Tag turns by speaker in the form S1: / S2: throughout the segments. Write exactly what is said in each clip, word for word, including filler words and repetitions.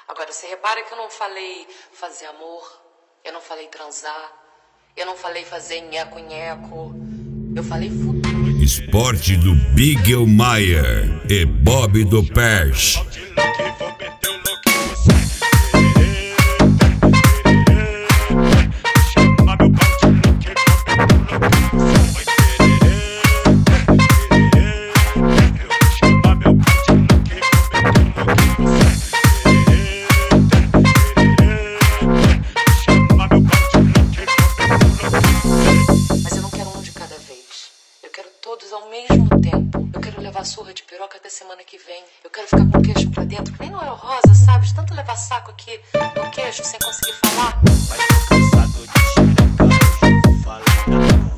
S1: Agora, você repara que eu não falei fazer amor, eu não falei transar, eu não falei fazer nheco-nheco, eu falei futuro.
S2: Esporte do Bigelmeier e Bob do Perch.
S1: Todos ao mesmo tempo. Eu quero levar surra de piroca até semana que vem. Eu quero ficar com o queixo pra dentro, que nem Noel Rosa, sabe? De tanto levar saco aqui no queixo sem conseguir falar.
S3: Mas tô cansado de xereca, hoje vou falar da dor.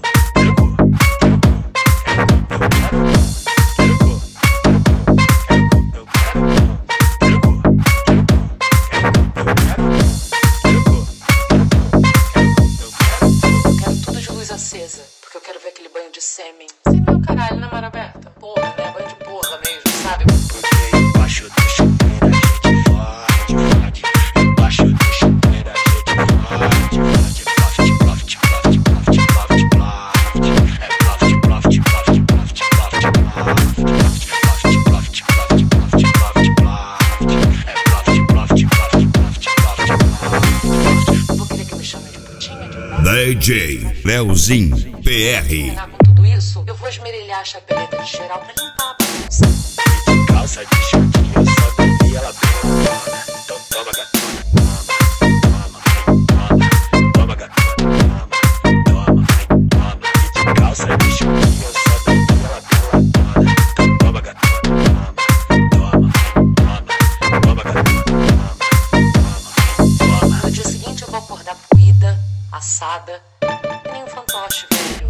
S1: Eu quero tudo de luz acesa, porque eu quero ver aquele banho de sêmen. Sêmen é o caralho, né, mar aberta? Porra, né? Banho de porra mesmo, sabe?
S3: Porque embaixo do chuveiro a gente fode, fode. Embaixo do chuveiro a gente fode, fode. Profit, profit, profit, profit, profit. É profit, profit, profit, profit, profit, profit. Profit, profit, profit, profit, profit, profit. É profit, profit, profit, profit, profit, profit.
S1: Vou querer que me chamem de putinha, de
S2: D J Leozinho P R.
S1: com tudo isso, eu vou esmerilhar a chapeleta de geral pra limpar a bagunça.
S3: De calça de shortinho, eu só dormi ela bem. Então toma, gatona, toma, toma, toma, toma, gatona, toma, toma, toma. E de calça de shortinho, eu só dormi ela bem. Então toma, gatona, toma, toma, toma, toma, gatona, toma, toma.
S1: No dia seguinte eu vou acordar puída, assada, que nem um fantoche, velho.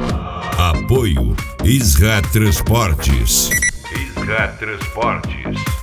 S2: Apoio Isra Transportes. Isra Transportes.